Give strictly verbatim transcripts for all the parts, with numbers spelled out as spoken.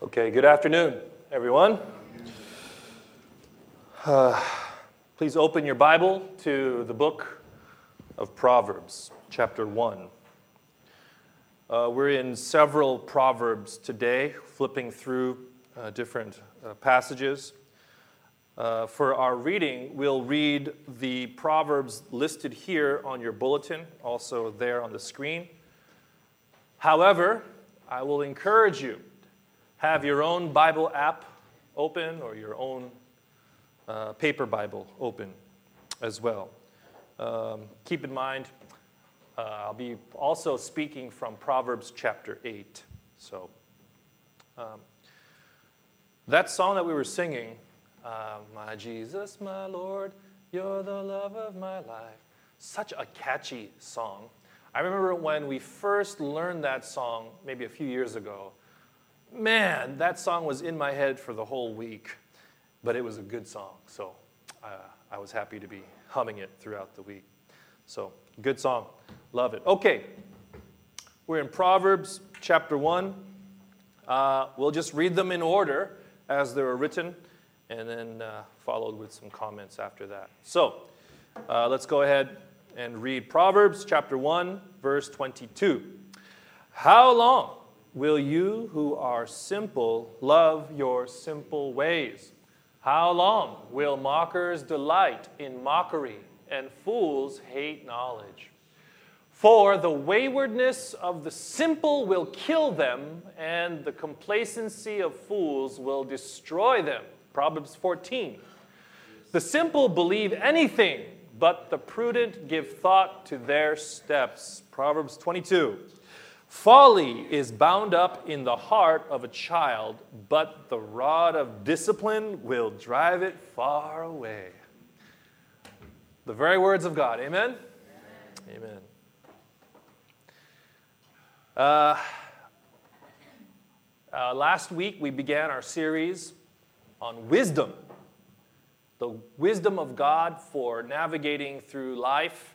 Okay, good afternoon, everyone. Uh, please open your Bible to the book of Proverbs, chapter one. Uh, we're in several Proverbs today, flipping through uh, different uh, passages. Uh, for our reading, we'll read the Proverbs listed here on your bulletin, also there on the screen. However, I will encourage you, have your own Bible app open or your own uh, paper Bible open as well. Um, keep in mind, uh, I'll be also speaking from Proverbs chapter eight. So um, that song that we were singing, uh, my Jesus, my Lord, you're the love of my life. Such a catchy song. I remember when we first learned that song, maybe a few years ago. Man, that song was in my head for the whole week, but it was a good song, so uh, I was happy to be humming it throughout the week. So, good song. Love it. Okay, we're in Proverbs chapter one. Uh, we'll just read them in order as they were written, and then uh, followed with some comments after that. So, uh, let's go ahead and read Proverbs chapter one, verse twenty-two. How long will you who are simple love your simple ways? How long will mockers delight in mockery and fools hate knowledge? For the waywardness of the simple will kill them, and the complacency of fools will destroy them. Proverbs fourteen. The simple believe anything, but the prudent give thought to their steps. Proverbs twenty-two. Folly is bound up in the heart of a child, but the rod of discipline will drive it far away. The very words of God. Amen? Amen. Amen. Uh, uh, last week we began our series on wisdom. The wisdom of God for navigating through life.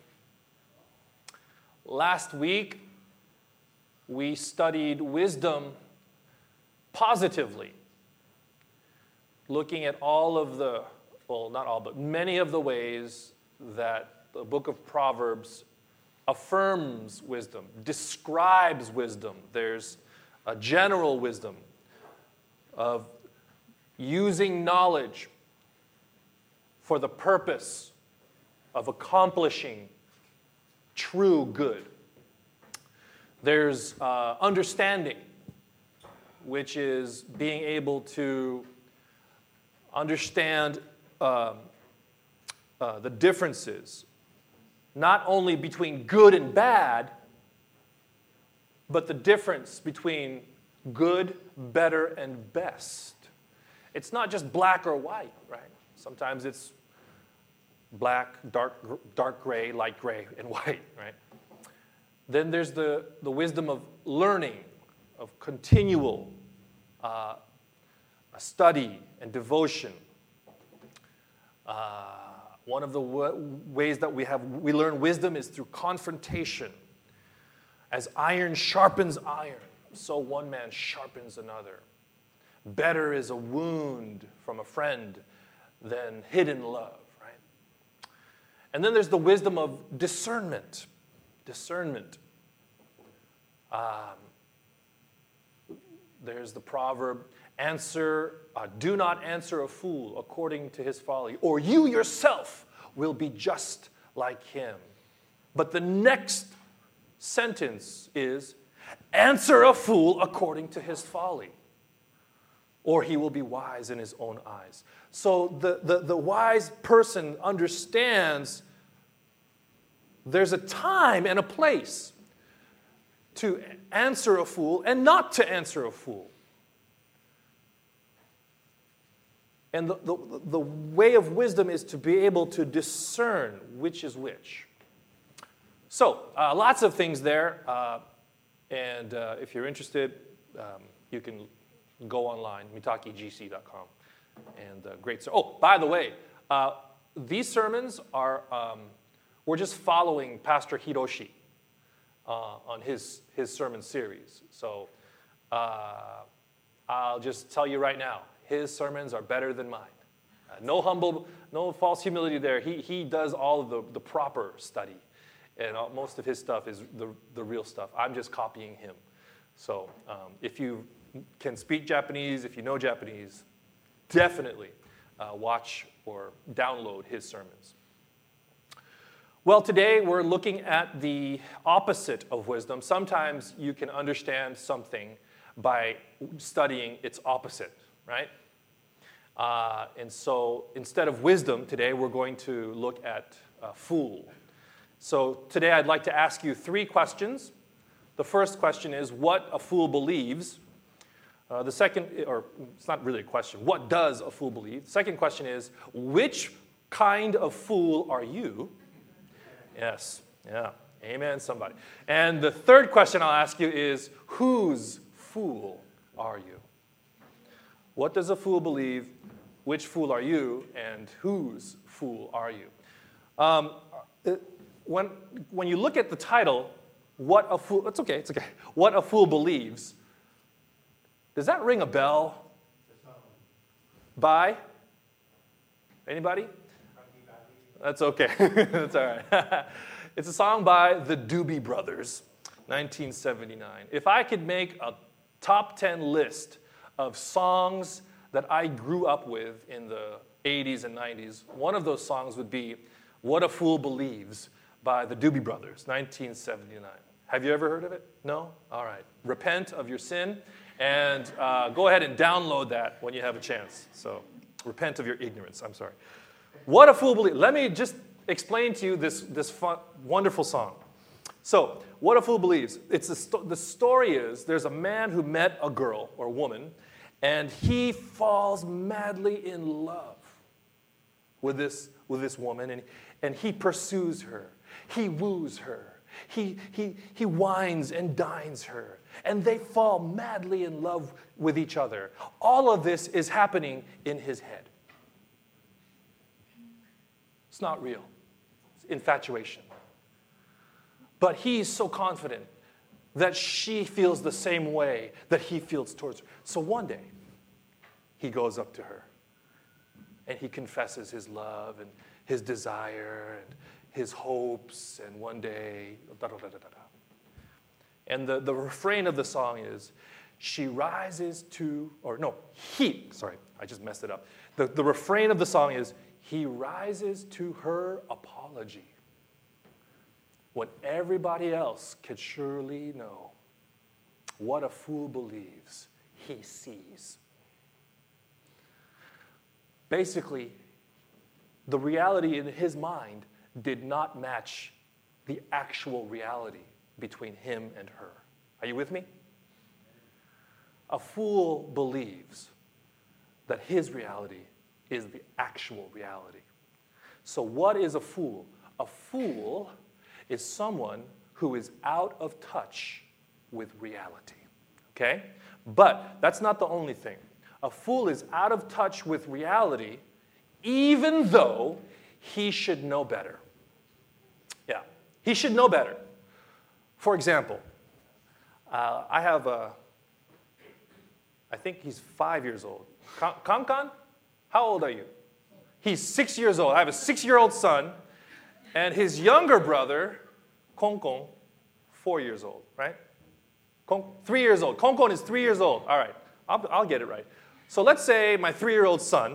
Last week we studied wisdom positively, looking at all of the, well, not all, but many of the ways that the book of Proverbs affirms wisdom, describes wisdom. There's a general wisdom of using knowledge for the purpose of accomplishing true good. There's uh, understanding, which is being able to understand uh, uh, the differences, not only between good and bad, but the difference between good, better, and best. It's not just black or white, right? Sometimes it's black, dark, dark gray, light gray, and white, right? Then there's the, the wisdom of learning, of continual uh, study and devotion. Uh, one of the w- ways that we have we learn wisdom is through confrontation. As iron sharpens iron, so one man sharpens another. Better is a wound from a friend than hidden love, right? And then there's the wisdom of discernment. Discernment. Um, there's the proverb, answer, uh, do not answer a fool according to his folly, or you yourself will be just like him. But the next sentence is, answer a fool according to his folly, or he will be wise in his own eyes. So the, the, the wise person understands there's a time and a place to answer a fool and not to answer a fool. And the, the, the way of wisdom is to be able to discern which is which. So, uh, lots of things there. Uh, and uh, if you're interested, um, you can go online, mitake g c dot com. And uh, great. Oh, by the way, uh, these sermons are, um, we're just following Pastor Hiroshi uh, on his, his sermon series. So uh, I'll just tell you right now, his sermons are better than mine. Uh, no humble, no false humility there. He, he does all of the, the proper study. And all, most of his stuff is the, the real stuff. I'm just copying him. So um, if you can speak Japanese, if you know Japanese, definitely uh, watch or download his sermons. Well, today we're looking at the opposite of wisdom. Sometimes you can understand something by studying its opposite, right? Uh, and so instead of wisdom today, we're going to look at uh, fool. So today I'd like to ask you three questions. The first question is what a fool believes. Uh, the second, or it's not really a question, what does a fool believe? The second question is, which kind of fool are you? Yes, yeah, amen, somebody. And the third question I'll ask you is, whose fool are you? What does a fool believe? Which fool are you? And whose fool are you? Um, when, when you look at the title, what a fool, it's okay, it's okay. What a fool believes. Does that ring a bell? By? Anybody? That's okay. That's all right. It's a song by the Doobie Brothers, nineteen seventy-nine. If I could make a top ten list of songs that I grew up with in the eighties and nineties, one of those songs would be What a Fool Believes by the Doobie Brothers, nineteen seventy-nine. Have you ever heard of it? No? All right. Repent of your sin and uh, go ahead and download that when you have a chance. So repent of your ignorance. I'm sorry. What a Fool Believes. Let me just explain to you this, this fun, wonderful song. So, What a Fool Believes. It's a sto- the story is there's a man who met a girl or woman, and he falls madly in love with this, with this woman, and, and he pursues her. He woos her. He, he, he wines and dines her, and they fall madly in love with each other. All of this is happening in his head. It's not real. It's infatuation. But he's so confident that she feels the same way that he feels towards her. So one day, he goes up to her, and he confesses his love and his desire and his hopes, and one day, da da da da da. And the, the refrain of the song is, she rises to, or no, he, sorry, I just messed it up. The, the refrain of the song is, he rises to her apology when everybody else could surely know what a fool believes he sees. Basically, the reality in his mind did not match the actual reality between him and her. Are you with me? A fool believes that his reality is the actual reality. So what is a fool? A fool is someone who is out of touch with reality. Okay? But that's not the only thing. A fool is out of touch with reality even though he should know better. Yeah, he should know better. For example, uh, I have a, I think he's five years old. Kankan? How old are you? He's six years old. I have a six-year-old son, and his younger brother, Konkon, four years old, right? Kon- three years old. Konkon is three years old. All right, I'll, I'll get it right. So let's say my three-year-old son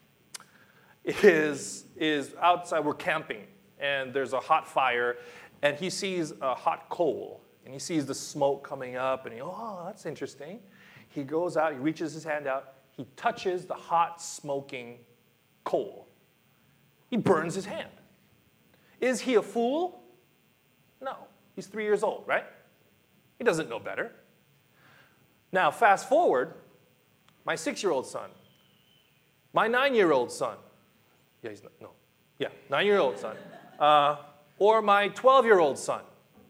is, is outside, we're camping, and there's a hot fire, and he sees a hot coal, and he sees the smoke coming up, and he, oh, that's interesting. He goes out, he reaches his hand out, he touches the hot, smoking coal. He burns his hand. Is he a fool? No. He's three years old, right? He doesn't know better. Now, fast forward, my six-year-old son, my nine-year-old son, yeah, he's not, no, yeah, nine-year-old son, uh, or my twelve-year-old son.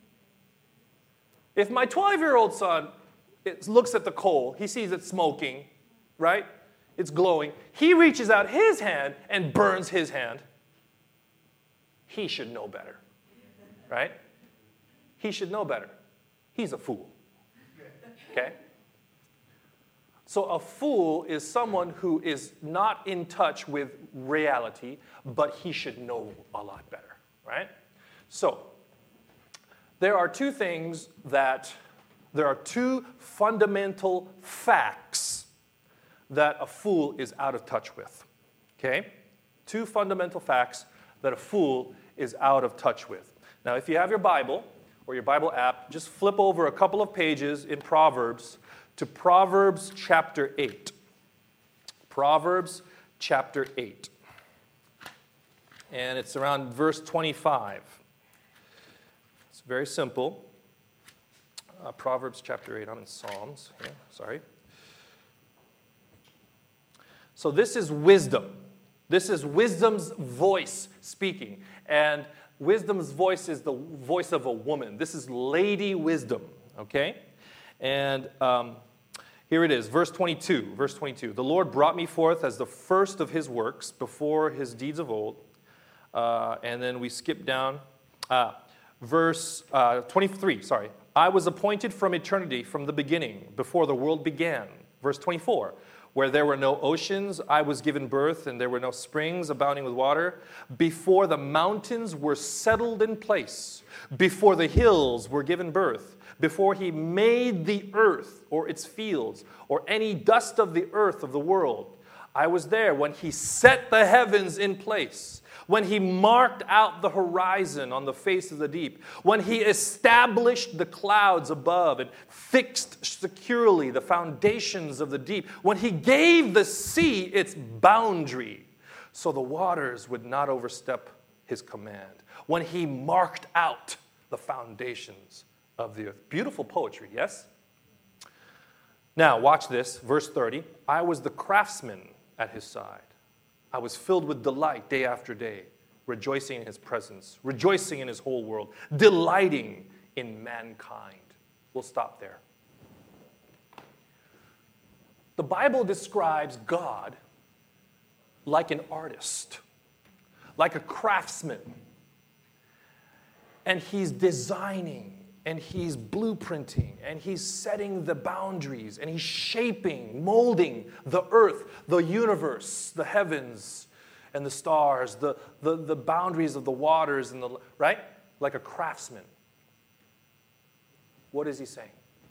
If my twelve-year-old son it looks at the coal, he sees it smoking, right? It's glowing. He reaches out his hand and burns his hand. He should know better, right? He should know better. He's a fool, okay? So a fool is someone who is not in touch with reality, but he should know a lot better, right? So there are two things that, there are two fundamental facts that a fool is out of touch with, okay? Two fundamental facts that a fool is out of touch with. Now, if you have your Bible or your Bible app, just flip over a couple of pages in Proverbs to Proverbs chapter eight. Proverbs chapter eight. And it's around verse twenty-five. It's very simple. Uh, Proverbs chapter eight. I'm in Psalms. Yeah, sorry. So this is wisdom. This is wisdom's voice speaking. And wisdom's voice is the voice of a woman. This is Lady Wisdom, okay? And um, here it is, verse twenty-two. Verse twenty-two. The Lord brought me forth as the first of his works before his deeds of old. Uh, and then we skip down. Uh, verse uh, twenty-three, sorry. I was appointed from eternity, from the beginning, before the world began. Verse twenty-four. Where there were no oceans, I was given birth, and there were no springs abounding with water. Before the mountains were settled in place, before the hills were given birth, before he made the earth or its fields, or any dust of the earth of the world, I was there when he set the heavens in place, when he marked out the horizon on the face of the deep, when he established the clouds above and fixed securely the foundations of the deep, when he gave the sea its boundary so the waters would not overstep his command, when he marked out the foundations of the earth. Beautiful poetry, yes? Now, watch this, verse thirty. I was the craftsman at his side. I was filled with delight day after day, rejoicing in his presence, rejoicing in his whole world, delighting in mankind. We'll stop there. The Bible describes God like an artist, like a craftsman. And he's designing, and he's blueprinting, and he's setting the boundaries, and he's shaping, molding the earth, the universe, the heavens, and the stars, the, the, the boundaries of the waters, and the right? Like a craftsman. What is he saying?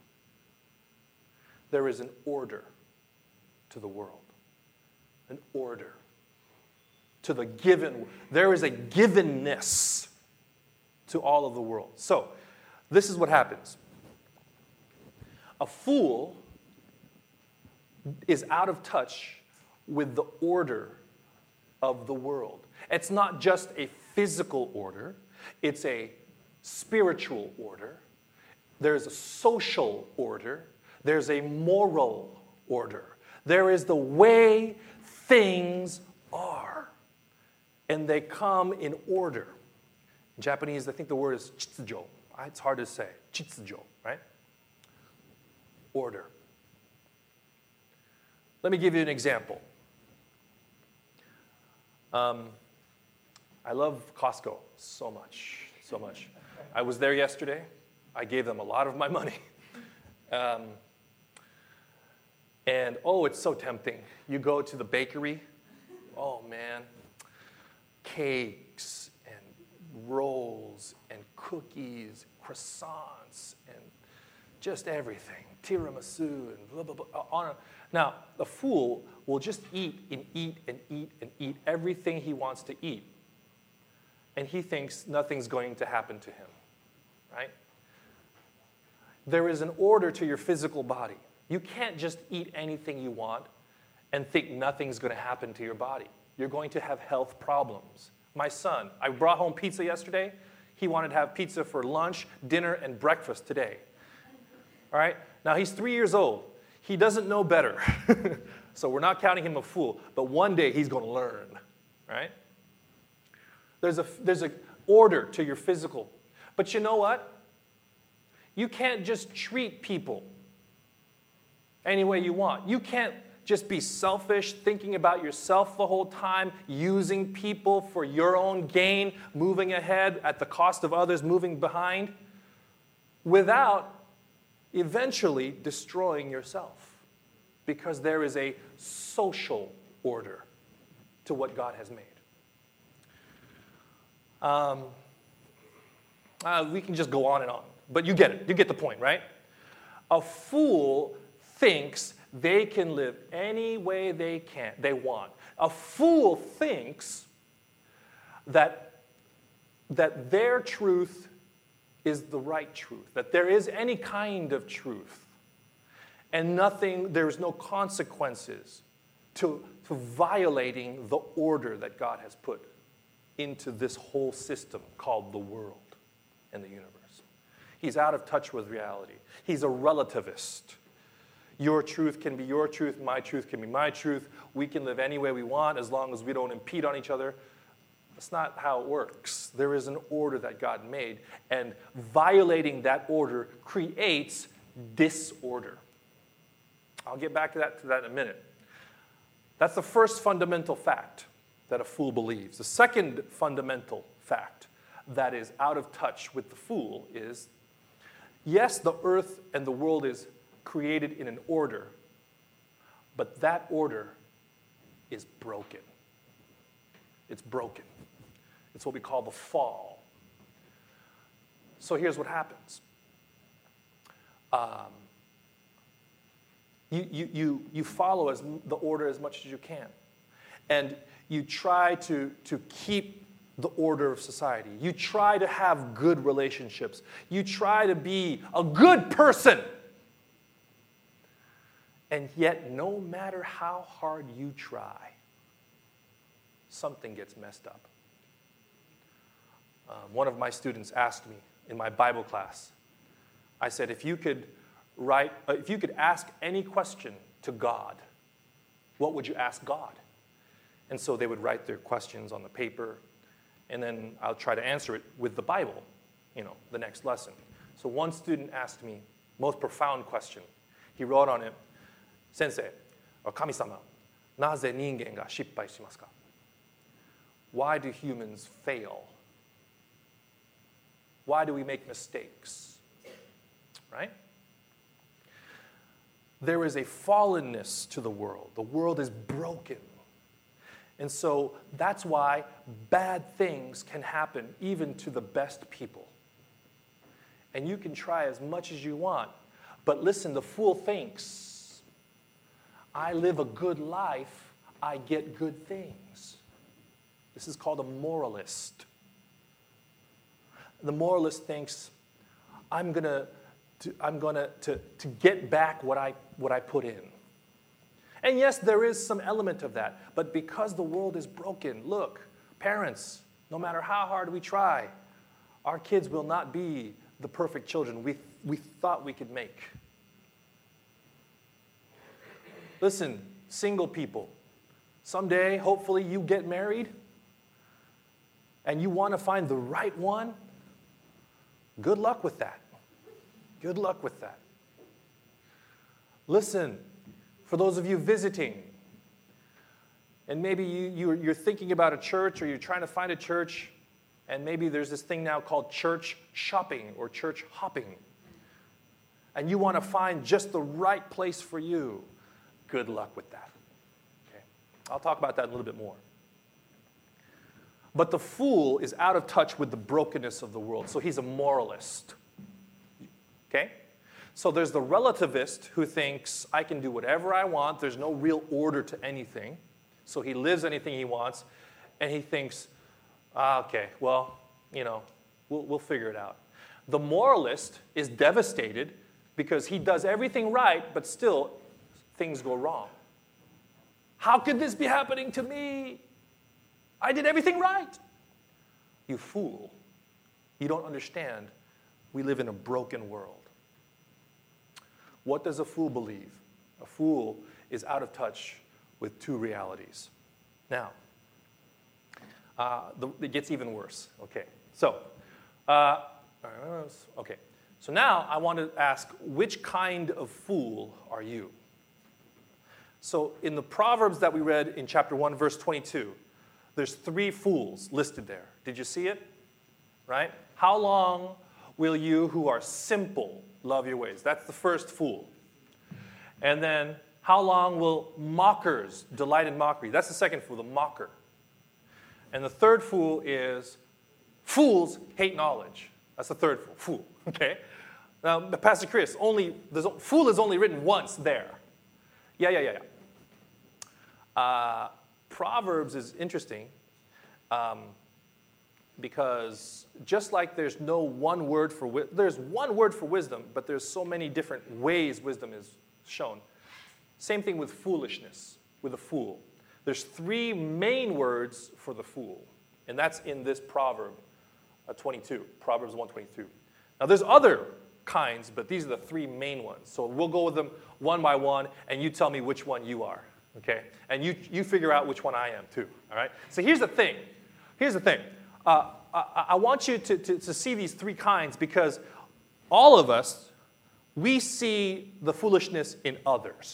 There is an order to the world. An order to the given. There is a givenness to all of the world. So, this is what happens. A fool is out of touch with the order of the world. It's not just a physical order, it's a spiritual order. There's a social order. There's a moral order. There is the way things are. And they come in order. In Japanese, I think the word is chitsujo. It's hard to say. Chitsujo, right? Order. Let me give you an example. Um, I love Costco so much, so much. I was there yesterday. I gave them a lot of my money. Um, and, oh, it's so tempting. You go to the bakery. Oh, man. Cakes and rolls and cookies, croissants, and just everything. Tiramisu and blah, blah, blah. On. Now, the fool will just eat and eat and eat and eat everything he wants to eat. And he thinks nothing's going to happen to him, right? There is an order to your physical body. You can't just eat anything you want and think nothing's going to happen to your body. You're going to have health problems. My son, I brought home pizza yesterday. He wanted to have pizza for lunch, dinner, and breakfast today. All right? Now, he's three years old. He doesn't know better. So we're not counting him a fool. But one day, he's going to learn. Right? There's a, there's an order to your physical. But you know what? You can't just treat people any way you want. You can't just be selfish, thinking about yourself the whole time, using people for your own gain, moving ahead at the cost of others moving behind, without eventually destroying yourself. because there is a social order to what God has made. Um, uh, we can just go on and on, but you get it. You get the point, right? A fool thinks they can live any way they can, they want. A fool thinks that, that their truth is the right truth, that there is any kind of truth, and nothing, there's no consequences to, to violating the order that God has put into this whole system called the world and the universe. He's out of touch with reality. He's a relativist. Your truth can be your truth, my truth can be my truth. We can live any way we want as long as we don't impede on each other. That's not how it works. There is an order that God made, and violating that order creates disorder. I'll get back to that, to that in a minute. That's the first fundamental fact that a fool believes. The second fundamental fact that is out of touch with the fool is, yes, the earth and the world is created in an order, but that order is broken. It's broken. It's what we call the fall. So here's what happens. Um, you, you, you, you follow as the order as much as you can. And you try to, to keep the order of society. You try to have good relationships. You try to be a good person. And yet, no matter how hard you try, something gets messed up. Um, one of my students asked me in my Bible class, I said, if you could write, uh, if you could ask any question to God, what would you ask God? And so they would write their questions on the paper, and then I'll try to answer it with the Bible, you know, the next lesson. So one student asked me, most profound question. He wrote on it, Sensei, or Kami-sama, naze ningen ga shippai shimasu ka? Why do humans fail? Why do we make mistakes? Right? There is a fallenness to the world. The world is broken. And so that's why bad things can happen even to the best people. And you can try as much as you want. But listen, the fool thinks, I live a good life, I get good things. This is called a moralist. The moralist thinks, I'm gonna, to, I'm gonna to, to get back what I, what I put in. And yes, there is some element of that. But because the world is broken, look, parents, no matter how hard we try, our kids will not be the perfect children we, we thought we could make. Listen, single people, someday, hopefully, you get married and you want to find the right one. Good luck with that. Good luck with that. Listen, for those of you visiting, and maybe you, you're, you're thinking about a church or you're trying to find a church, and maybe there's this thing now called church shopping or church hopping, and you want to find just the right place for you. Good luck with that. Okay? I'll talk about that a little bit more. But the fool is out of touch with the brokenness of the world, so he's a moralist. Okay? So there's the relativist who thinks, I can do whatever I want, there's no real order to anything, so he lives anything he wants, and he thinks, ah, okay, well, you know, we'll, we'll figure it out. The moralist is devastated because he does everything right, but still things go wrong. How could this be happening to me? I did everything right. You fool. You don't understand. We live in a broken world. What does a fool believe? A fool is out of touch with two realities. Now, uh, the, it gets even worse. Okay, so, uh, okay. So now I want to ask, which kind of fool are you? So in the Proverbs that we read in chapter one, verse twenty-two, there's three fools listed there. Did you see it? Right? How long will you who are simple love your ways? That's the first fool. And then How long will mockers delight in mockery? That's the second fool, the mocker. And the third fool is fools hate knowledge. That's the third fool, fool, okay? Now, Pastor Chris, only, fool is only written once there. Yeah, yeah, yeah, yeah. Uh, Proverbs is interesting um, because just like there's no one word for wisdom, there's one word for wisdom, but there's so many different ways wisdom is shown. Same thing with foolishness, with a fool. There's three main words for the fool, and that's in this proverb uh, twenty-two, Proverbs one twenty-two. Now there's other kinds, but these are the three main ones. So we'll go with them one by one, and you tell me which one you are, okay? And you, you figure out which one I am too, all right? So here's the thing. Here's the thing. Uh, I, I want you to, to, to see these three kinds because all of us, we see the foolishness in others.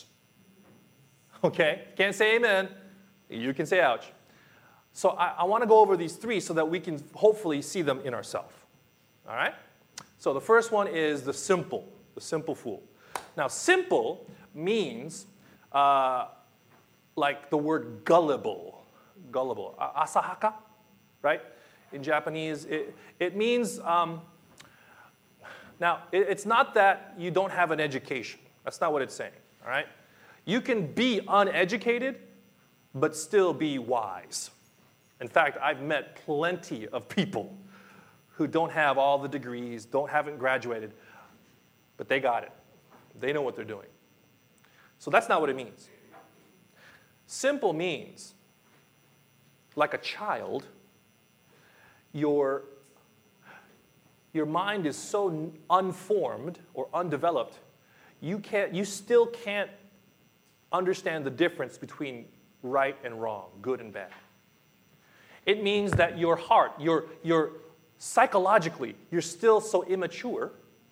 Okay? Can't say amen. You can say ouch. So I, I want to go over these three so that we can hopefully see them in ourselves. All right? So the first one is the simple, the simple fool. Now, simple means uh, like the word gullible. Gullible. Asahaka, right? In Japanese, it, it means, um, now, it, it's not that you don't have an education. That's not what it's saying, all right? You can be uneducated, but still be wise. In fact, I've met plenty of people who don't have all the degrees, don't haven't graduated, but they got it. They know what they're doing. So that's not what it means. Simple means, like a child, your, your mind is so unformed or undeveloped, you can't, you still can't understand the difference between right and wrong, good and bad. It means that your heart, your, your psychologically, you're still so immature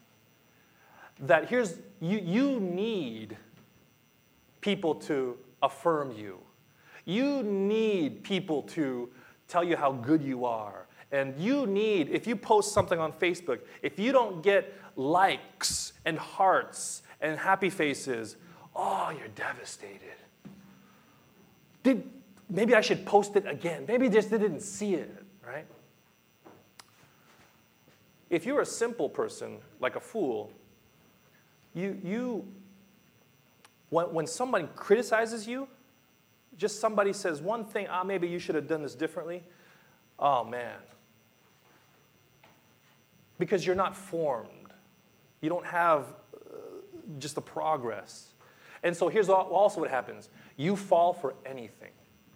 that here's, you, you need people to affirm you. You need people to tell you how good you are. And you need, if you post something on Facebook, if you don't get likes and hearts and happy faces, oh, you're devastated. Did, maybe I should post it again. Maybe just they didn't see it, right? If you're a simple person, like a fool, you, you when, when someone criticizes you, just somebody says one thing, ah, maybe you should have done this differently. Oh, man. Because you're not formed. You don't have uh, just the progress. And so here's also what happens. You fall for anything.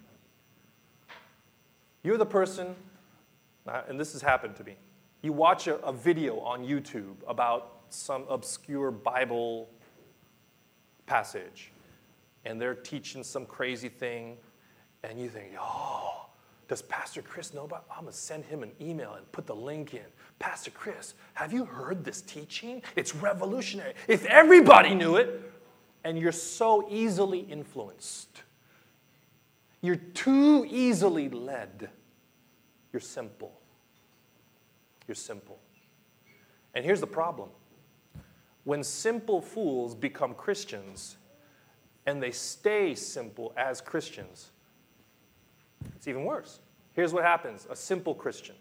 You're the person, and this has happened to me. You watch a, a video on YouTube about some obscure Bible passage, and they're teaching some crazy thing, and you think, oh, does Pastor Chris know about it? I'm going to send him an email and put the link in. Pastor Chris, have you heard this teaching? It's revolutionary. If everybody knew it, and you're so easily influenced. You're too easily led. You're simple. You're simple. And here's the problem. When simple fools become Christians, and they stay simple as Christians, it's even worse. Here's what happens. A simple Christian.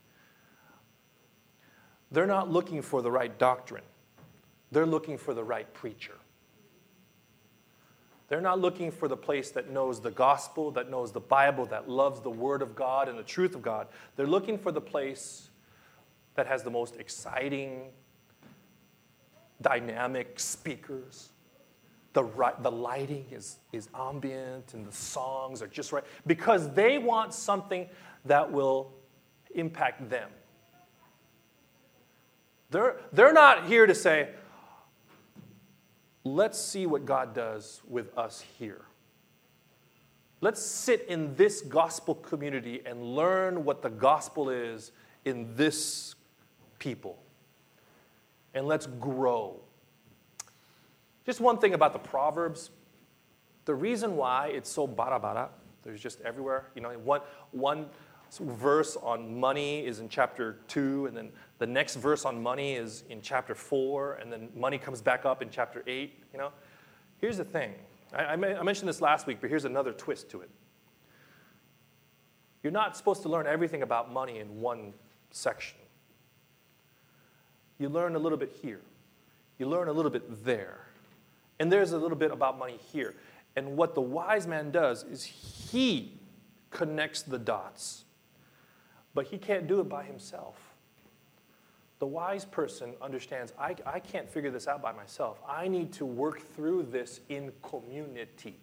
They're not looking for the right doctrine. They're looking for the right preacher. They're not looking for the place that knows the gospel, that knows the Bible, that loves the Word of God and the truth of God. They're looking for the place that has the most exciting, dynamic speakers. The, right, the lighting is, is ambient and the songs are just right. Because they want something that will impact them. They're, they're not here to say, let's see what God does with us here. Let's sit in this gospel community and learn what the gospel is in this people. And let's grow. Just one thing about the Proverbs. The reason why it's so bara-bara, there's just everywhere. You know, one, one verse on money is in chapter two, and then the next verse on money is in chapter four, and then money comes back up in chapter eight, you know. Here's the thing. I, I mentioned this last week, but here's another twist to it. You're not supposed to learn everything about money in one section. You learn a little bit here. You learn a little bit there. And there's a little bit about money here. And what the wise man does is he connects the dots. But he can't do it by himself. The wise person understands, I, I can't figure this out by myself. I need to work through this in community.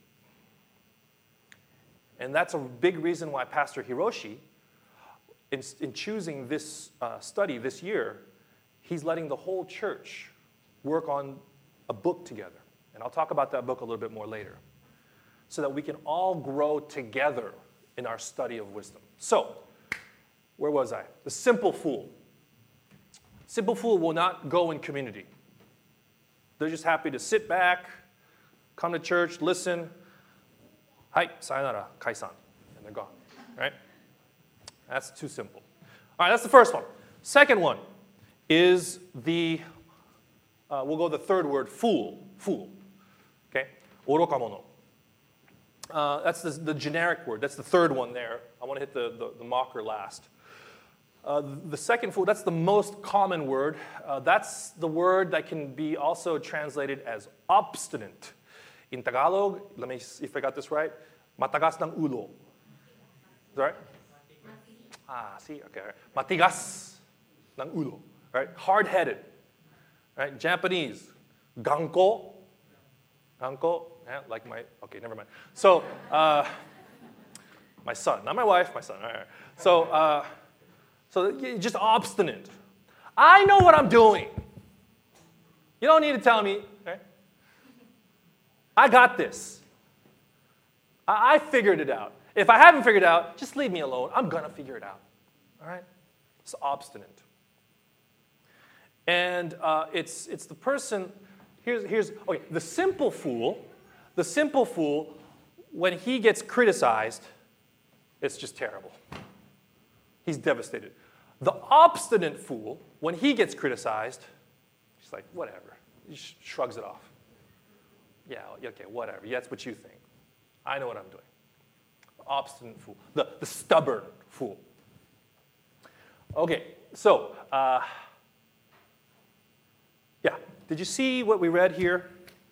And that's a big reason why Pastor Hiroshi, in, in choosing this uh, study this year, he's letting the whole church work on a book together. And I'll talk about that book a little bit more later. So that we can all grow together in our study of wisdom. So, where was I? The simple fool. Simple fool will not go in community. They're just happy to sit back, come to church, listen. Hai, sayonara, kaisan. And they're gone, right? That's too simple. All right, that's the first one. Second one is the, uh, we'll go the third word, fool. Fool. Okay? Orokamono. Uh, that's the, the generic word. That's the third one there. I want to hit the, the, the mocker last. Uh, the second fool, that's the most common word. Uh, that's the word that can be also translated as obstinate. In Tagalog, let me see if I got this right. Matagas ng ulo. Is that right? Ah, see, okay. Matigas ng ulo. Right? Hard-headed. Right? Japanese. Ganko. Ganko. Yeah, like my, okay, never mind. So, uh, my son, not my wife, my son. All right. So, uh, so just obstinate. I know what I'm doing. You don't need to tell me. Right? I got this. I, I figured it out. If I haven't figured it out, just leave me alone. I'm going to figure it out. All right? It's obstinate. And uh, it's, it's the person, here's, here's, okay, the simple fool, the simple fool, when he gets criticized, it's just terrible. He's devastated. The obstinate fool, when he gets criticized, he's like, whatever. He sh- shrugs it off. Yeah, okay, whatever. Yeah, that's what you think. I know what I'm doing. The obstinate fool. The, the stubborn fool. Okay, so, uh, yeah. Did you see what we read here?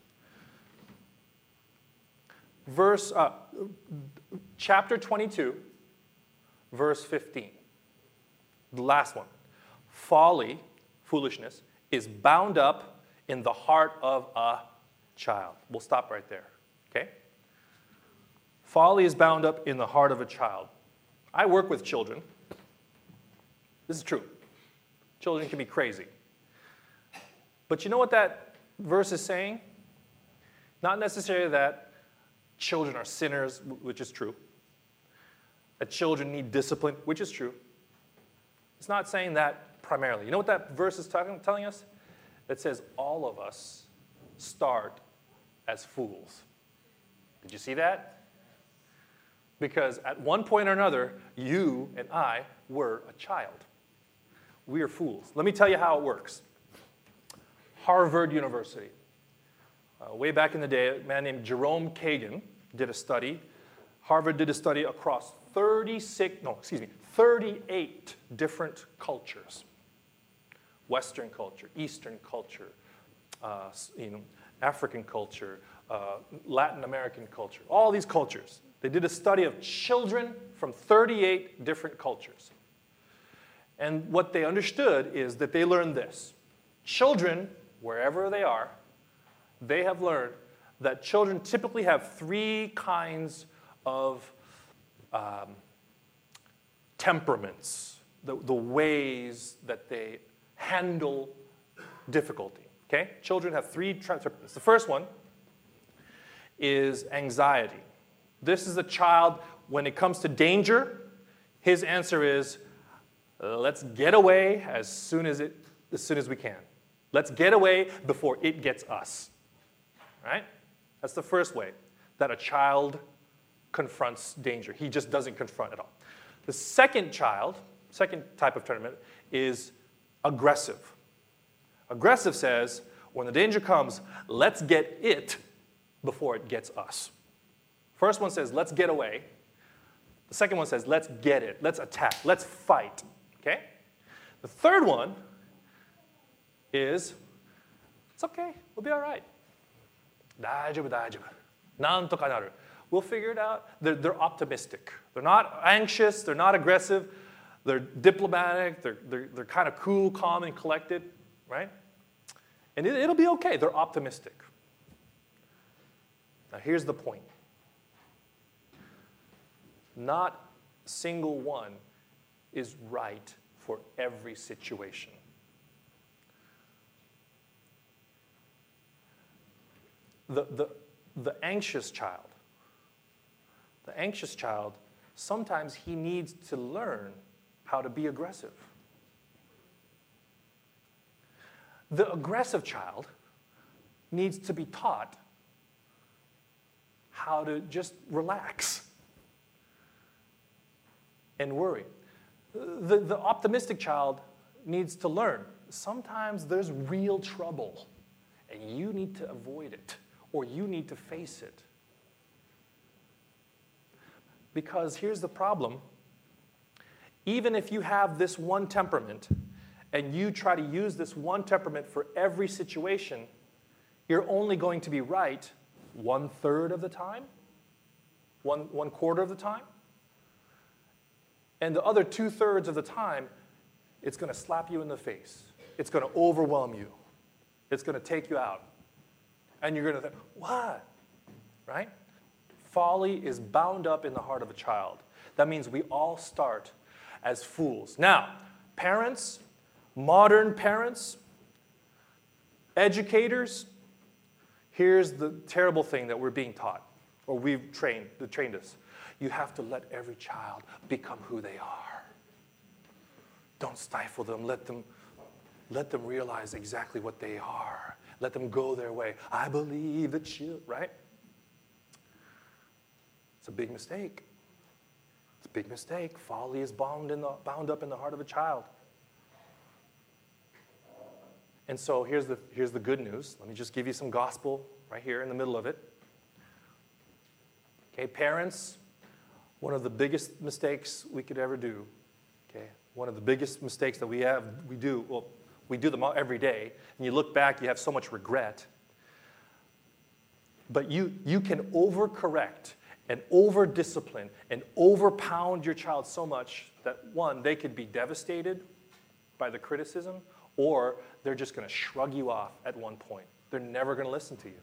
Verse, uh, chapter twenty-two, verse fifteen. The last one. Folly, foolishness, is bound up in the heart of a child. We'll stop right there, okay? Folly is bound up in the heart of a child. I work with children. This is true. Children can be crazy. But you know what that verse is saying? Not necessarily that children are sinners, which is true. That children need discipline, which is true. It's not saying that primarily. You know what that verse is talking, telling us? It says all of us start as fools. Did you see that? Because at one point or another, you and I were a child. We are fools. Let me tell you how it works. Harvard University. Uh, way back in the day, a man named Jerome Kagan did a study. Harvard did a study across thirty-six, no, excuse me, thirty-eight different cultures. Western culture, Eastern culture, uh, you know, African culture, uh, Latin American culture, all these cultures. They did a study of children from thirty-eight different cultures. And what they understood is that they learned this. Children, wherever they are, they have learned that children typically have three kinds of um, temperaments, the, the ways that they handle difficulty. Okay? Children have three temperaments. The first one is anxiety. This is a child, when it comes to danger, his answer is, let's get away as soon as, it, as soon as we can. Let's get away before it gets us. Right? That's the first way that a child confronts danger. He just doesn't confront at all. The second child, second type of temperament, is aggressive. Aggressive says, when the danger comes, let's get it before it gets us. First one says, let's get away. The second one says, let's get it. Let's attack. Let's fight. Okay? The third one is, it's okay. We'll be all right. 大丈夫、大丈夫。なんとかなる。We'll figure it out. They're, they're optimistic. They're not anxious. They're not aggressive. They're diplomatic. They're, they're, they're kind of cool, calm, and collected, right? And it, it'll be okay. They're optimistic. Now, here's the point. Not a single one is right for every situation. The, the, the anxious child, the anxious child, sometimes he needs to learn how to be aggressive. The aggressive child needs to be taught how to just relax and worry. The, the optimistic child needs to learn. Sometimes there's real trouble, and you need to avoid it, or you need to face it. Because here's the problem. Even if you have this one temperament, and you try to use this one temperament for every situation, you're only going to be right one third of the time, one, one quarter of the time. And the other two thirds of the time, it's going to slap you in the face. It's going to overwhelm you. It's going to take you out. And you're going to think, what? Right? Folly is bound up in the heart of a child. That means we all start as fools. Now, parents, modern parents, educators, here's the terrible thing that we're being taught, or we've trained, that trained us. You have to let every child become who they are. Don't stifle them. Let them, let them realize exactly what they are. Let them go their way. I believe that you, right? It's a big mistake. It's a big mistake. Folly is bound, in the, bound up in the heart of a child. And so here's the, here's the good news. Let me just give you some gospel right here in the middle of it. Okay, parents, one of the biggest mistakes we could ever do, okay, one of the biggest mistakes that we have, we do, well, we do them all every day, and you look back, you have so much regret. But you, you can overcorrect and over-discipline and over-pound your child so much that, one, they could be devastated by the criticism, or they're just going to shrug you off at one point. They're never going to listen to you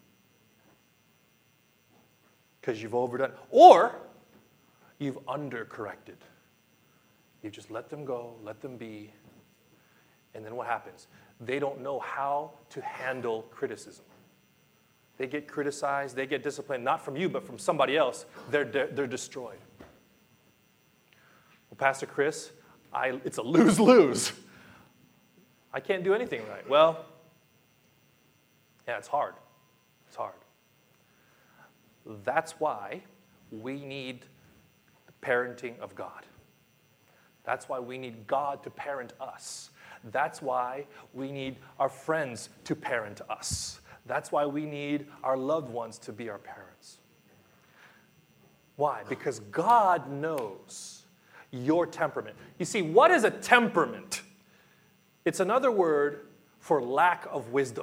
because you've overdone. Or you've undercorrected. You just let them go, let them be, and then what happens? They don't know how to handle criticism. They get criticized, they get disciplined, not from you, but from somebody else. They're, de- they're destroyed. Well, Pastor Chris, I, it's a lose-lose. I can't do anything right. Well, yeah, it's hard. It's hard. That's why we need the parenting of God. That's why we need God to parent us. That's why we need our friends to parent us. That's why we need our loved ones to be our parents. Why? Because God knows your temperament. You see, what is a temperament? It's another word for lack of wisdom.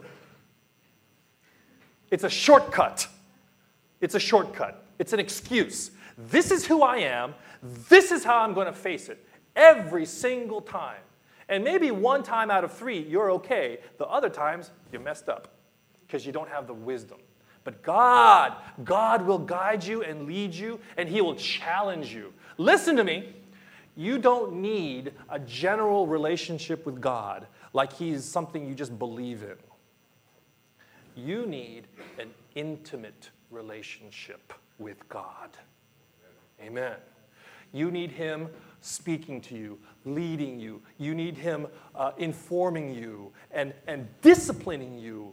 It's a shortcut. It's a shortcut. It's an excuse. This is who I am. This is how I'm going to face it every single time. And maybe one time out of three, you're okay. The other times, you messed up because you don't have the wisdom. But God, God will guide you and lead you, and He will challenge you. Listen to me. You don't need a general relationship with God like He's something you just believe in. You need an intimate relationship with God. Amen. You need Him speaking to you, leading you. You need Him uh, informing you and, and disciplining you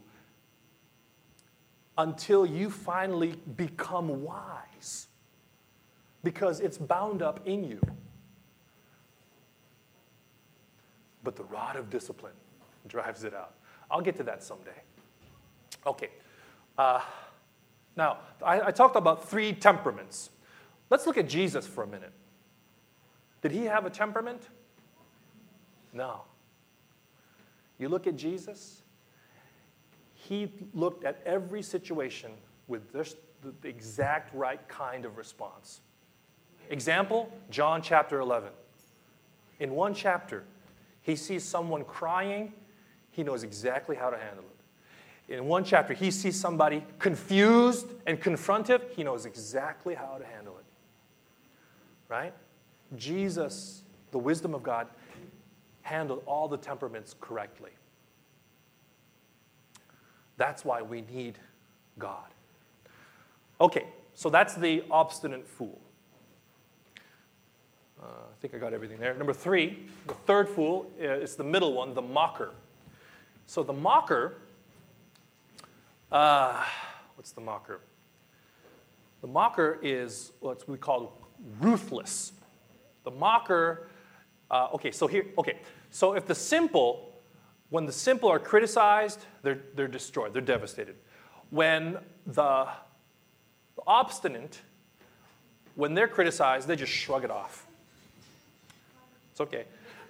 until you finally become wise, because it's bound up in you. But the rod of discipline drives it out. I'll get to that someday. Okay. Uh, Now, I, I talked about three temperaments. Let's look at Jesus for a minute. Did he have a temperament? No. You look at Jesus, he looked at every situation with this, the exact right kind of response. Example, John chapter eleven. In one chapter, he sees someone crying, he knows exactly how to handle it. In one chapter, he sees somebody confused and confrontive, he knows exactly how to handle it. Right? Jesus, the wisdom of God, handled all the temperaments correctly. That's why we need God. Okay, so that's the obstinate fool. Uh, I think I got everything there. Number three, the third fool is the middle one, the mocker. So the mocker, uh, what's the mocker? The mocker is what we call ruthless. The mocker, uh, okay, so here, okay, so if the simple, when the simple are criticized, they're, they're destroyed, they're devastated. When the, the obstinate, when they're criticized, they just shrug it off. It's okay.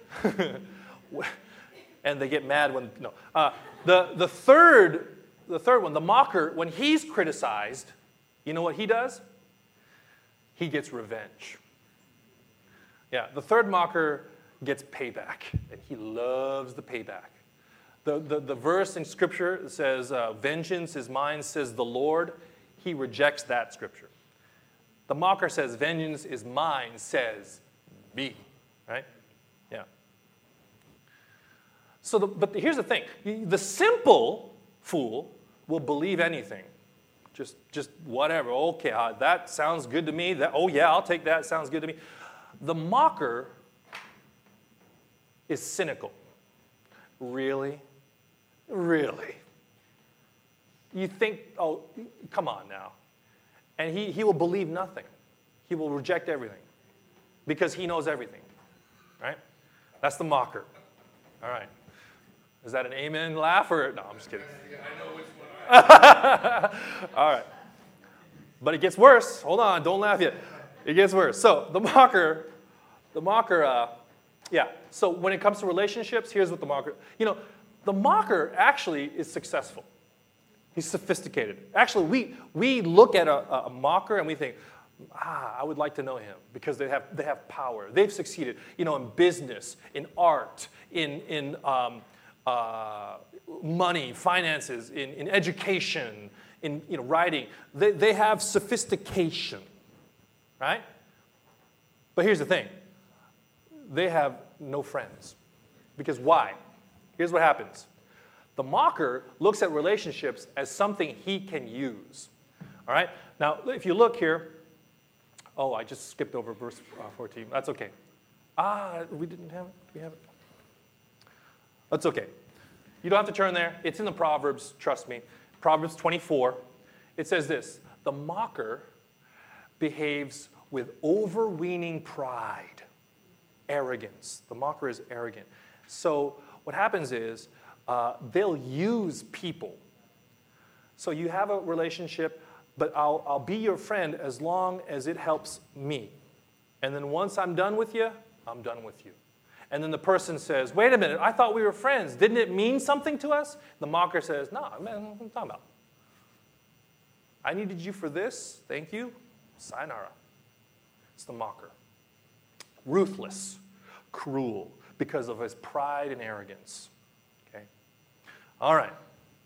And they get mad when, no. Uh, the, the, third, the third one, the mocker, when he's criticized, you know what he does? He gets revenge. Yeah, the third mocker gets payback, and he loves the payback. The, the, the verse in Scripture says, uh, vengeance is mine, says the Lord. He rejects that Scripture. The mocker says, vengeance is mine, says me. Right? Yeah. So, the, but here's the thing. The simple fool will believe anything. Just, just whatever. Okay, uh, that sounds good to me. That, oh, yeah, I'll take that. Sounds good to me. The mocker is cynical. Really? Really? You think, oh, come on now. And he, he will believe nothing. He will reject everything because he knows everything. Right? That's the mocker. All right. Is that an amen laugh or no? I'm just kidding. I know which one. I All right. But it gets worse. Hold on. Don't laugh yet. It gets worse. So the mocker, the mocker, uh, yeah. So when it comes to relationships, here's what the mocker. You know, the mocker actually is successful. He's sophisticated. Actually, we we look at a, a mocker and we think, ah, I would like to know him because they have they have power. They've succeeded, you know, in business, in art, in in um, uh, money, finances, in, in education, in you know writing. They they have sophistication, right? But here's the thing: they have no friends, because why? Here's what happens: the mocker looks at relationships as something he can use. All right. Now, if you look here. Oh, I just skipped over verse fourteen. That's okay. Ah, we didn't have it? Do we have it? That's okay. You don't have to turn there. It's in the Proverbs, trust me. Proverbs twenty-four. It says this: the mocker behaves with overweening pride, arrogance. The mocker is arrogant. So what happens is uh, they'll use people. So you have a relationship, but I'll, I'll be your friend as long as it helps me. And then once I'm done with you, I'm done with you. And then the person says, wait a minute, I thought we were friends. Didn't it mean something to us? The mocker says, no, man, what are you talking about? I needed you for this. Thank you. Sayonara. It's the mocker. Ruthless, cruel, because of his pride and arrogance. Okay? All right.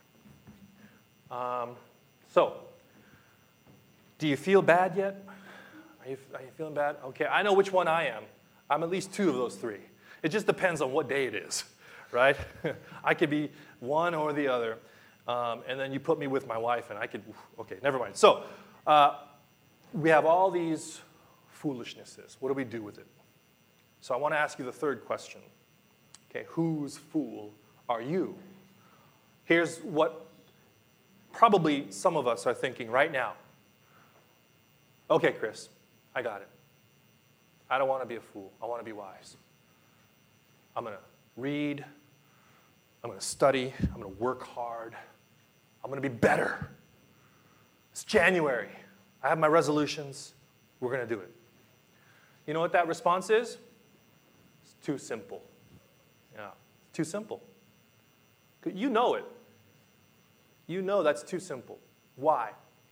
Um, so, do you feel bad yet? Are you, are you feeling bad? Okay, I know which one I am. I'm at least two of those three. It just depends on what day it is, right? I could be one or the other. Um, and then you put me with my wife, and I could, okay, never mind. So, uh, we have all these foolishnesses. What do we do with it? So I want to ask you the third question. Okay, whose fool are you? Here's what probably some of us are thinking right now. Okay, Chris, I got it. I don't want to be a fool. I want to be wise. I'm going to read. I'm going to study. I'm going to work hard. I'm going to be better. It's January. I have my resolutions. We're going to do it. You know what that response is? It's too simple. Yeah, too simple. You know it. You know that's too simple. Why?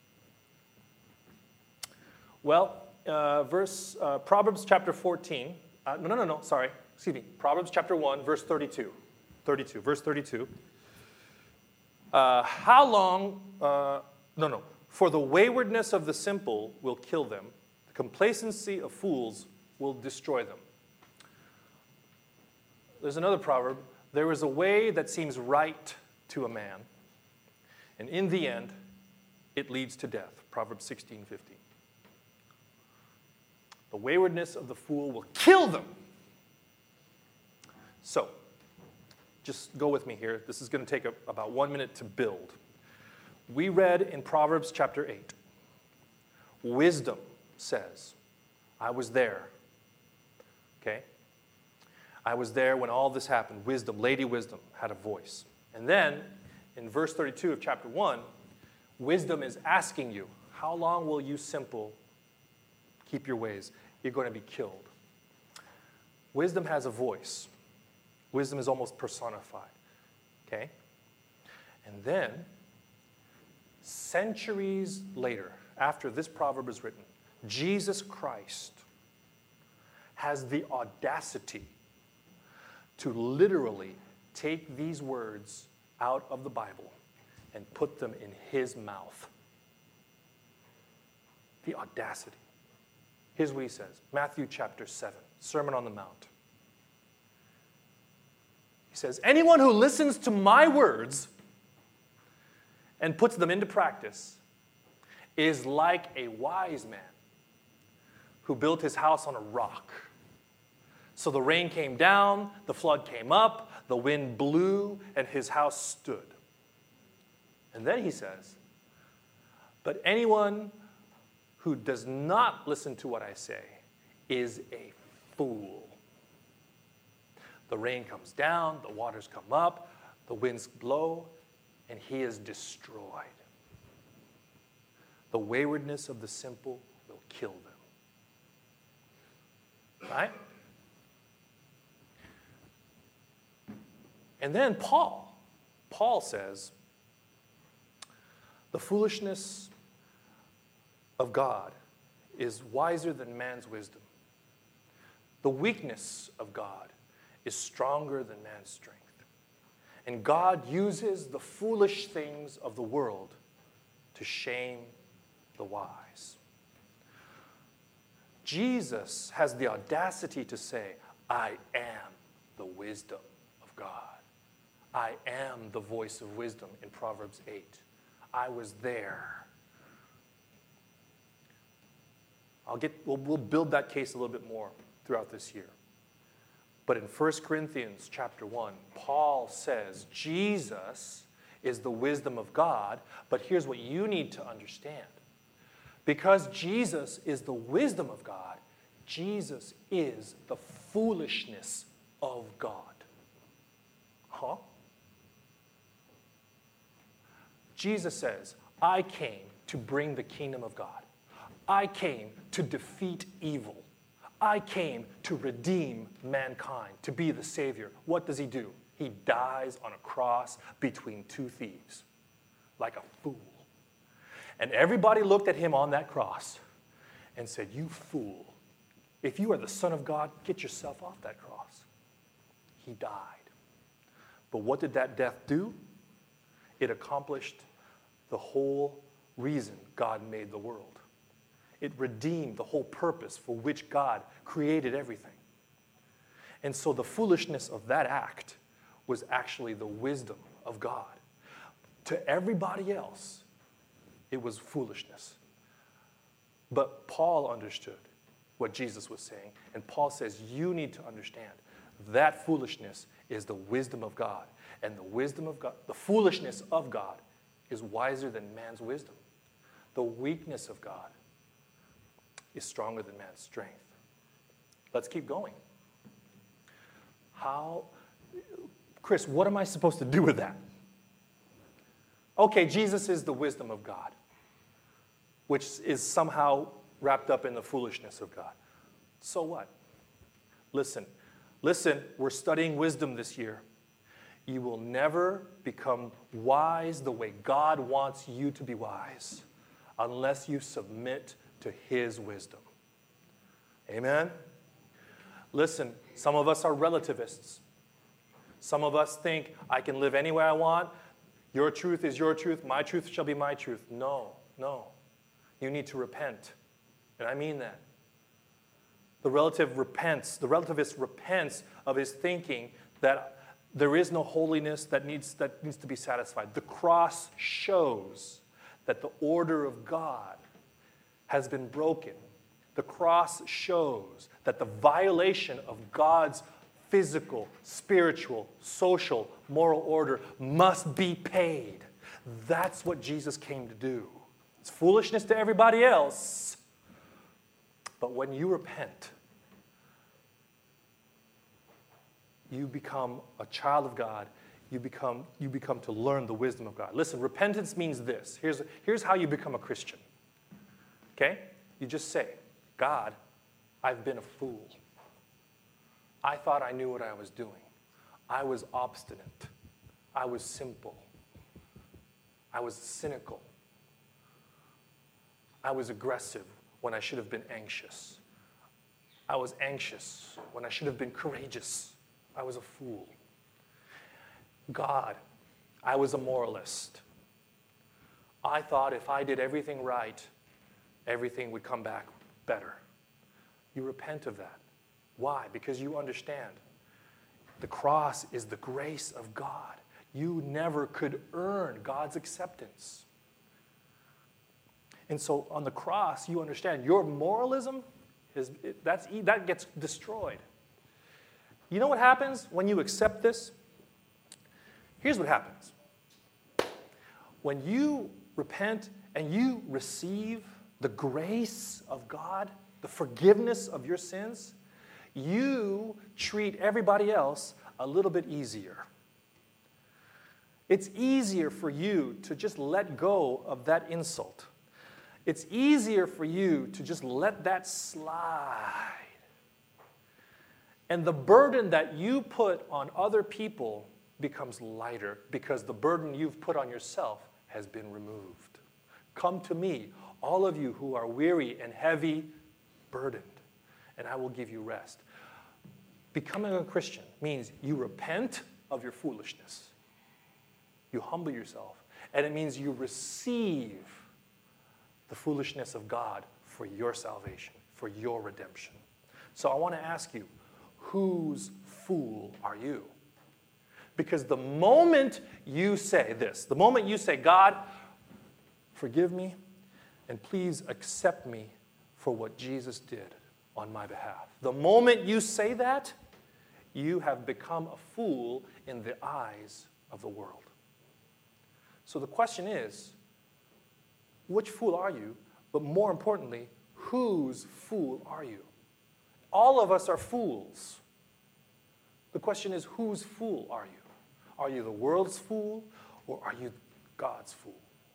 Well, uh, verse uh, Proverbs chapter fourteen. Uh, no, no, no, no. Sorry. Excuse me. Proverbs chapter one, verse thirty-two. thirty-two. Verse thirty-two. Uh, how long? Uh, no, no. For the waywardness of the simple will kill them. The complacency of fools will destroy them. There's another proverb. There is a way that seems right to a man, and in the end, it leads to death. Proverbs sixteen fifteen. The waywardness of the fool will kill them. So, just go with me here. This is going to take a, about one minute to build. We read in Proverbs chapter eight, wisdom says, I was there. Okay? I was there when all this happened. Wisdom, Lady Wisdom, had a voice. And then, in verse thirty-two of chapter one, wisdom is asking you, how long will you simple keep your ways? You're going to be killed. Wisdom has a voice. Wisdom is almost personified. Okay? And then, centuries later, after this proverb is written, Jesus Christ has the audacity to literally take these words out of the Bible and put them in his mouth. The audacity. Here's what he says. Matthew chapter seven, Sermon on the Mount. He says, anyone who listens to my words and puts them into practice is like a wise man who built his house on a rock. So the rain came down, the flood came up, the wind blew, and his house stood. And then he says, but anyone who does not listen to what I say is a fool. The rain comes down, the waters come up, the winds blow, and he is destroyed. The waywardness of the simple will kill them. Right? And then Paul, Paul says, the foolishness of God is wiser than man's wisdom. The weakness of God is stronger than man's strength. And God uses the foolish things of the world to shame the wise. Jesus has the audacity to say, I am the wisdom of God. I am the voice of wisdom in Proverbs eight. I was there. I'll get, we'll, we'll build that case a little bit more throughout this year. But in First Corinthians chapter one, Paul says Jesus is the wisdom of God, but here's what you need to understand. Because Jesus is the wisdom of God, Jesus is the foolishness of God. Huh? Jesus says, I came to bring the kingdom of God. I came to defeat evil. I came to redeem mankind, to be the Savior. What does he do? He dies on a cross between two thieves, like a fool. And everybody looked at him on that cross and said, you fool. If you are the Son of God, get yourself off that cross. He died. But what did that death do? It accomplished the whole reason God made the world. It redeemed the whole purpose for which God created everything. And so the foolishness of that act was actually the wisdom of God. To everybody else, it was foolishness. But Paul understood what Jesus was saying. And Paul says, you need to understand that foolishness is the wisdom of God. And the wisdom of God, the foolishness of God is wiser than man's wisdom. The weakness of God is stronger than man's strength. Let's keep going. How, Chris, what am I supposed to do with that? Okay, Jesus is the wisdom of God. which is somehow wrapped up in the foolishness of God. So what? Listen, listen, we're studying wisdom this year. You will never become wise the way God wants you to be wise unless you submit to his wisdom. Amen? Listen, some of us are relativists. Some of us think, I can live any way I want. Your truth is your truth. My truth shall be my truth. No, no. You need to repent. And I mean that. The relative repents, the relativist repents of his thinking that there is no holiness that needs, that needs to be satisfied. The cross shows that the order of God has been broken. The cross shows that the violation of God's physical, spiritual, social, moral order must be paid. That's what Jesus came to do. It's foolishness to everybody else. But when you repent, you become a child of God. You become, you become to learn the wisdom of God. Listen, repentance means this. Here's, here's how you become a Christian. Okay? You just say, God, I've been a fool. I thought I knew what I was doing. I was obstinate. I was simple. I was cynical. I was aggressive when I should have been anxious. I was anxious when I should have been courageous. I was a fool. God, I was a moralist. I thought if I did everything right, everything would come back better. You repent of that. Why? Because you understand the cross is the grace of God. You never could earn God's acceptance. And so on the cross, you understand your moralism, is that's, that gets destroyed. You know what happens when you accept this? Here's what happens. When you repent and you receive the grace of God, the forgiveness of your sins, you treat everybody else a little bit easier. It's easier for you to just let go of that insult. It's easier for you to just let that slide. And the burden that you put on other people becomes lighter because the burden you've put on yourself has been removed. Come to me, all of you who are weary and heavy burdened, and I will give you rest. Becoming a Christian means you repent of your foolishness. You humble yourself. And it means you receive the foolishness of God for your salvation, for your redemption. So I want to ask you, whose fool are you? Because the moment you say this, the moment you say, God, forgive me, and please accept me for what Jesus did on my behalf. The moment you say that, you have become a fool in the eyes of the world. So the question is, which fool are you? But more importantly, whose fool are you? All of us are fools. The question is, whose fool are you? Are you the world's fool, or are you God's fool?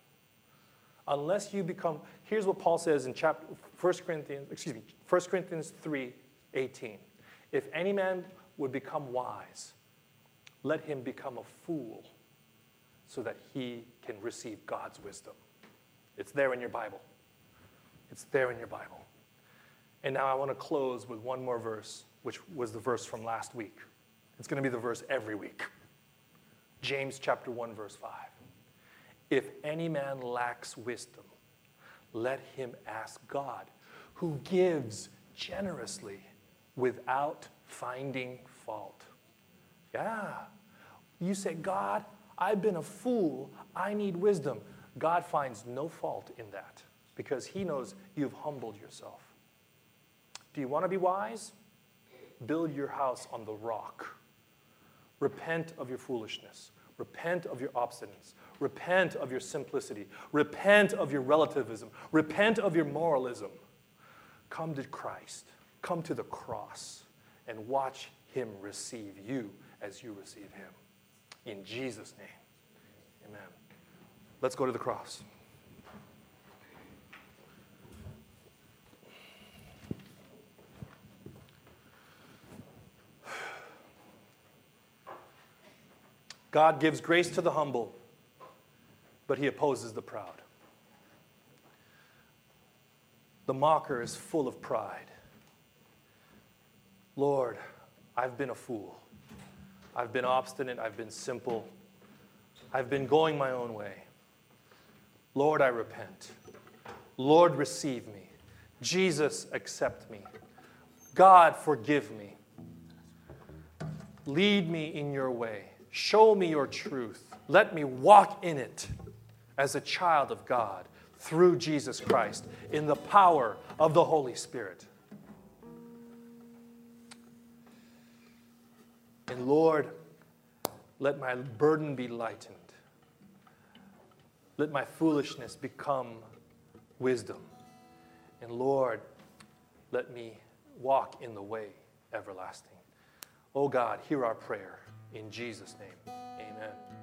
Unless you become, here's what Paul says in chapter First Corinthians, excuse me, First Corinthians three eighteen. If any man would become wise, let him become a fool so that he can receive God's wisdom. It's there in your Bible. It's there in your Bible. And now I want to close with one more verse, which was the verse from last week. It's going to be the verse every week. James chapter one, verse five. If any man lacks wisdom, let him ask God, who gives generously without finding fault. Yeah. You say, God, I've been a fool. I need wisdom. God finds no fault in that because he knows you've humbled yourself. Do you want to be wise? Build your house on the rock. Repent of your foolishness. Repent of your obstinance. Repent of your simplicity. Repent of your relativism. Repent of your moralism. Come to Christ. Come to the cross and watch him receive you as you receive him. In Jesus' name, amen. Let's go to the cross. God gives grace to the humble, but he opposes the proud. The mocker is full of pride. Lord, I've been a fool. I've been obstinate. I've been simple. I've been going my own way. Lord, I repent. Lord, receive me. Jesus, accept me. God, forgive me. Lead me in your way. Show me your truth. Let me walk in it as a child of God through Jesus Christ in the power of the Holy Spirit. And Lord, let my burden be lightened. Let my foolishness become wisdom. And Lord, let me walk in the way everlasting. Oh God, hear our prayer. In Jesus' name, amen.